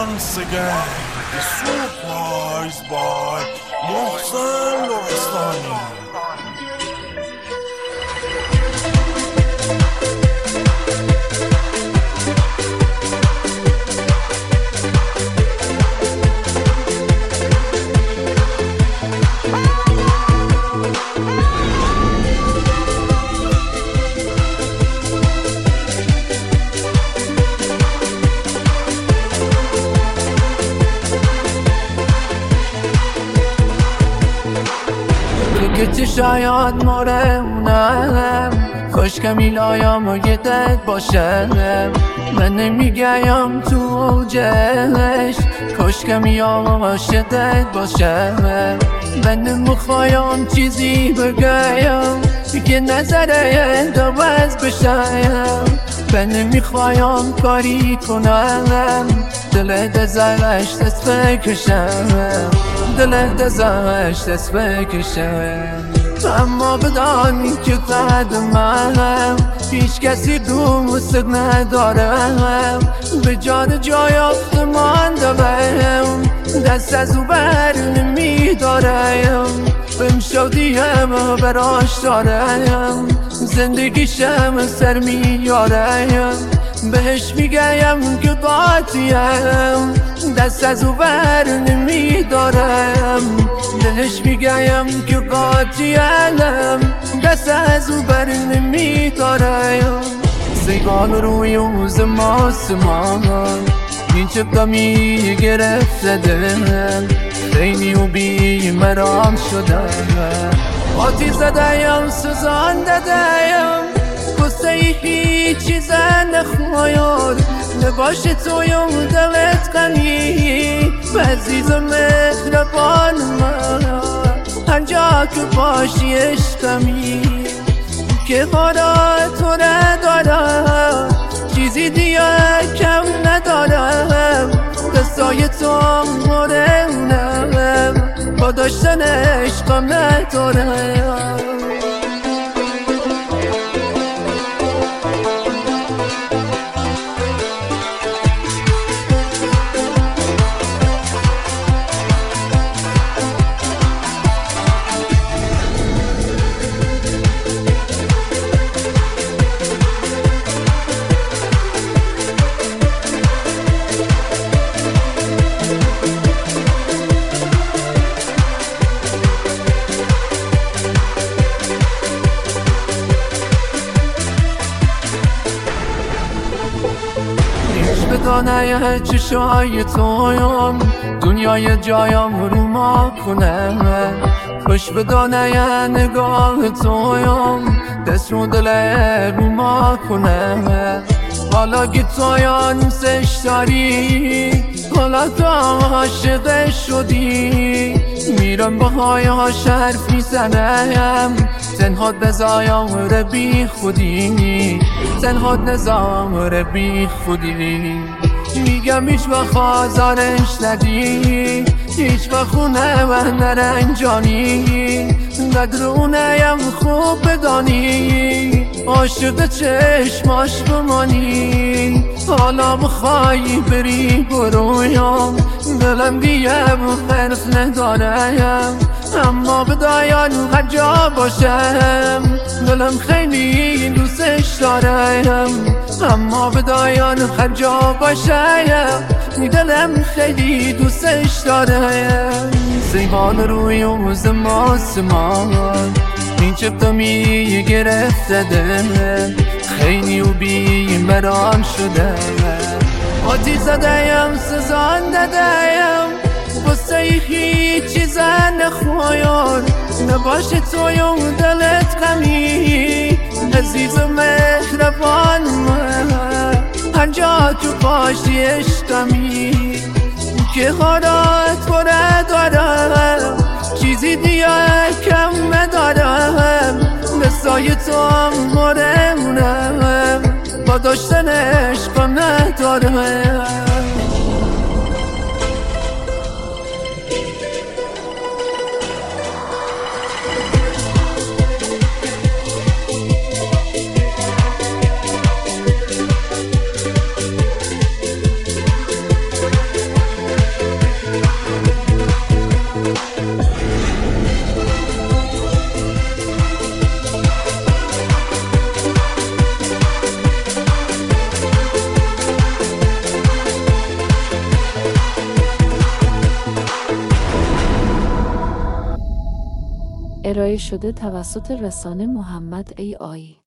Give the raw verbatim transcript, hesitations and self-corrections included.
once again, the surprise by Mohsen Lorestani. که شاید مارمونم خوش که میلایم و یه دک باشم من نمیگیم تو اوجش خوش که میام و شدت باشم من نمیخوایم چیزی بگم که نظره دوز بشم من نمیخوایم کاری کنم دل دزرش دست بکشم دل دزرش دست بکشم اما بدانی که قدمم هیچ کسی دوست ندارم به جان جای آفتمان دارم دست از او بر نمیدارم بهم شادیم براش دارم زندگیشم سر میارم بهش میگم که قاطیم دست از او بر نمیدارم بهش میگم که قاطیم دست از او بر نمیدارم سیگان روی اوز ماسمان این چپتا میگرفته دلم خیلی و بی مرام شدم آتی زدهیم سوزان دادهیم قصه هیچی زن نخوایر نباشه تویم دلت غنی عزیز و مهربان من هر جا که باشی عشقمی که خدا تو ندارم چیزی دیگه کم ندارم دستای تو مورنم با داشتن عشقم ندارم بدانه چشای تویم دنیای جایم رو ما کنه خوش بدانه نگاه تویم دست رو دل رو ما کنه حالا که تویان سش داری حالا تو عاشق شدی میرم با های ها شرف میزنم تنها بزایم رو بی خودی تنها نظام بی خودی میگم هیچ وقت آزارش ندی هیچ وقت خونه من نرنجانی ندرونه‌یم خوب بدانی عاشق چشماش بمانی حالا بخوایی بری برویم دلم دیگه بخرف ندارم اما بدایم هر جا باشم دلم خیلی دوستش دارم اما بدایم هر جا باشم دلم خیلی دوستش دارم سیبان روی اوز ماسمان این چپتا میگرفته دلم خیلی و بی مرام شده آتی زدهیم سزان دادهیم قصه هیچی زن نخوایر نباشه تویم دلت غمی عزیز و مهربان من هر جا تو باشی عشقمی که خدا تو ندارم چیزی دیگه کم ندارم مثای تو مورمونم با داشتن عشقم ندارم ارائه شده توسط رسانه محمد ای آی.